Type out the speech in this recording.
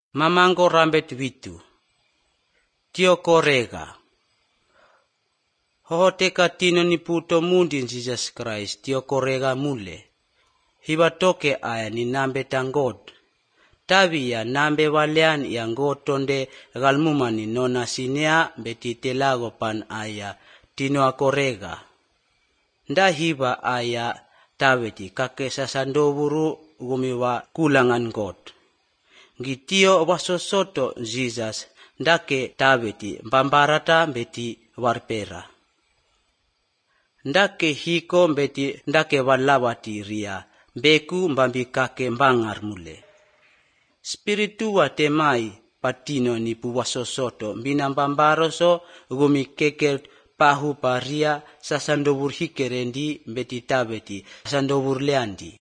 Mamango rambet vitu. Tio korega. Hohoteka tino ni puto mundi Jesus Christ. Tio korega mule. Hiba toke aya ni nambe tangod. Tabi ya nambe walean ya ngotonde galmumani nona sinea beti telago pan aya tino akorega. Nda hiba aya tabeti kake sasandoburu gumiwa kulangan God. Gitio wasosoto Jesus ndake tabeti mbambarata beti warpera. Ndake hiko beti ndake walawati ria beku mbambi kake mbangar mule. Spiritu wa temai patino ni puwasosoto mbina mbambaroso gumi kekel pahu paria sasandobur hikerendi beti tabeti sasandobur leandi.